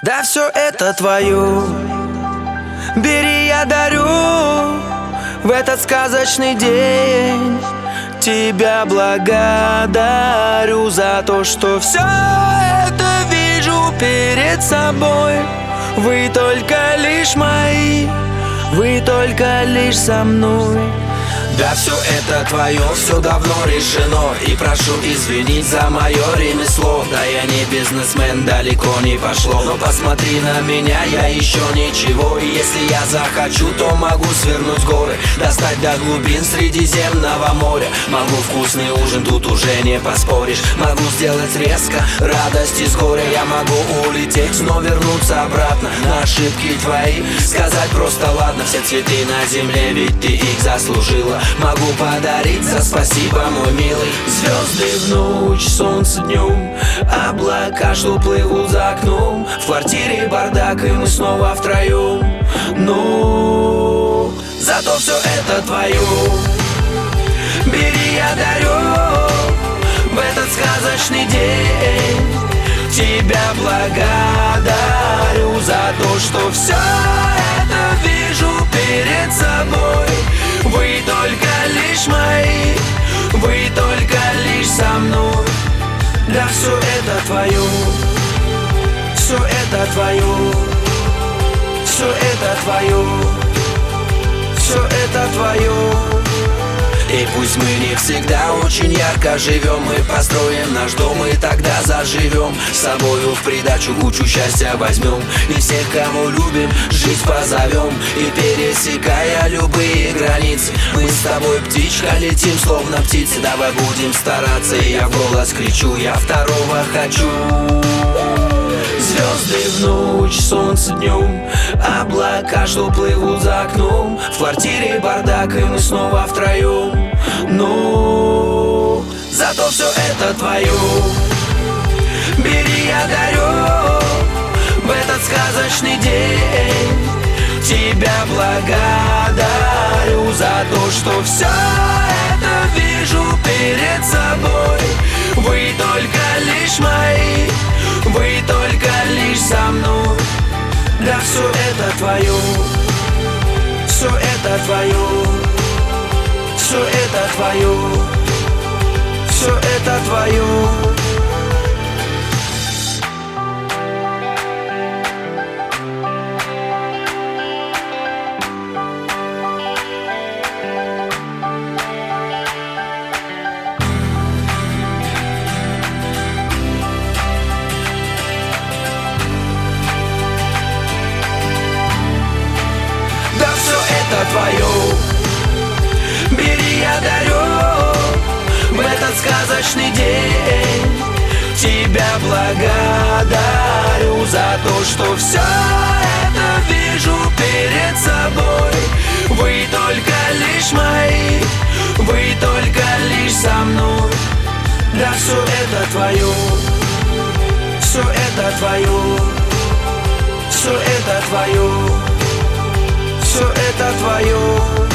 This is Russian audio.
Да все это твое, бери, я дарю в этот сказочный день. Тебя благодарю за то, что все это вижу перед собой. Вы только лишь мои, вы только лишь со мной. Да все это твое, все давно решено. И прошу извинить за мое ремесло. Да я не бизнесмен, далеко не пошло. Но посмотри на меня, я еще ничего. И если я захочу, то могу свернуть горы, достать до глубин Средиземного моря. Могу вкусный ужин, тут уже не поспоришь. Могу сделать резко радость из горя. Я могу улететь, но вернуться обратно. На ошибки твои сказать просто ладно. Все цветы на земле, ведь ты их заслужила. Могу подарить за спасибо, мой милый. Звезды в ночь, солнце днем, облака, что плывут за окном. В квартире бардак, и мы снова втроем. Но зато все это твое, бери, я дарю в этот сказочный день. Тебя благодарю за то, что все это вижу перед собой. Вы только лишь мои, вы только лишь со мной. Да все это твое, все это твое, все это твое, все это твое. И пусть мы не всегда очень ярко живем, мы построим наш дом и тогда заживем. С собою в придачу кучу счастья возьмем. И всех, кого любим, жизнь позовем. И пересекая любые границы, мы с тобой, птичка, летим словно птицы. Давай будем стараться, и я в голос кричу, я второго хочу. Звезды в ночь, солнце днем, облака, что плывут за окном. В квартире бардак, и мы снова втроем. Но зато все это твое, бери, я дарю в этот сказочный день. Тебя благодарю за то, что все это вижу перед собой. Вы только лишь мои, вы только лишь со мной. Да все это твое, все это твое, все это твое, все это твое. Твое, бери, я дарю в этот сказочный день. Тебя благодарю за то, что все это вижу перед собой. Вы только лишь мои, вы только лишь со мной. Да все это твое, все это твое, все это твое, все это твое.